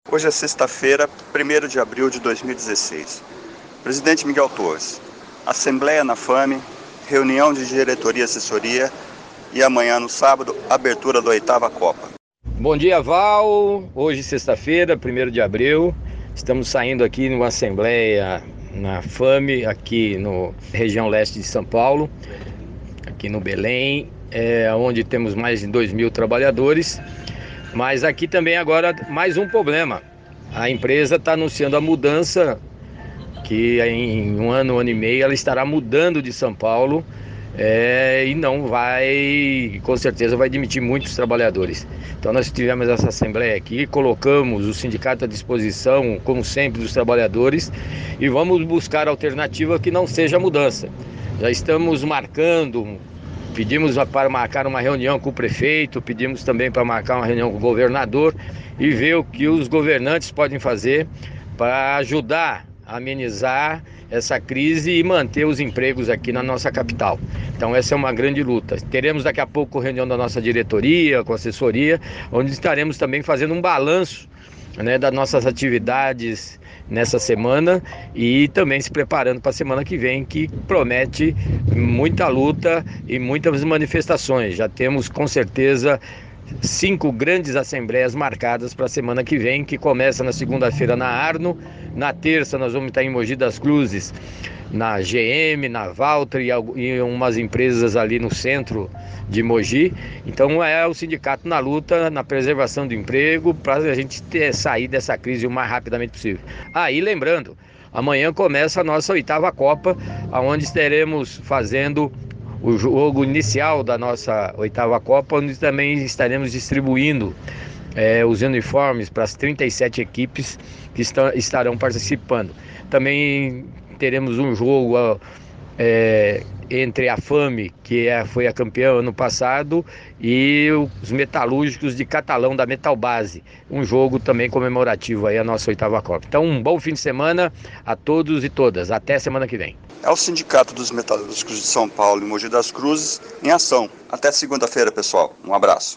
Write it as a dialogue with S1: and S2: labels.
S1: Hoje é sexta-feira, 1º de abril de 2016. Presidente Miguel Torres, Assembleia na FAME, reunião de diretoria e assessoria e amanhã, no sábado, abertura da 8ª Copa.
S2: Bom dia, Val. Hoje, sexta-feira, 1º de abril, estamos saindo aqui numa Assembleia na FAME, aqui na região leste de São Paulo, aqui no Belém, onde temos mais de 2.000 trabalhadores. Mas aqui também agora mais um problema. A empresa está anunciando a mudança, que em um ano e meio ela estará mudando de São Paulo e não vai, com certeza vai demitir muitos trabalhadores. Então nós tivemos essa assembleia aqui, colocamos o sindicato à disposição, como sempre, dos trabalhadores e vamos buscar alternativa que não seja mudança. Já estamos marcando. Pedimos para marcar uma reunião com o prefeito, pedimos também para marcar uma reunião com o governador e ver o que os governantes podem fazer para ajudar a amenizar essa crise e manter os empregos aqui na nossa capital. Então essa é uma grande luta. Teremos daqui a pouco reunião da nossa diretoria, com assessoria, onde estaremos também fazendo um balanço, das nossas atividades nessa semana e também se preparando para a semana que vem, que promete muita luta e muitas manifestações. Já temos com certeza 5 grandes assembleias marcadas para a semana que vem, que começa na segunda-feira na Arno, na terça nós vamos estar em Mogi das Cruzes, na GM, na Valtra e umas empresas ali no centro de Mogi. Então é o sindicato na luta, na preservação do emprego, para a gente sair dessa crise o mais rapidamente possível. E lembrando, amanhã começa a nossa 8ª Copa, onde estaremos fazendo o jogo inicial da nossa 8ª Copa, onde também estaremos distribuindo os uniformes para as 37 equipes que estarão participando. Também teremos um jogo entre a FAME, que foi a campeã ano passado, e os metalúrgicos de Catalão, da Metalbase. Um jogo também comemorativo aí a nossa 8ª Copa. Então um bom fim de semana a todos e todas. Até semana que vem.
S1: É o Sindicato dos Metalúrgicos de São Paulo e Mogi das Cruzes em ação. Até segunda-feira, pessoal. Um abraço.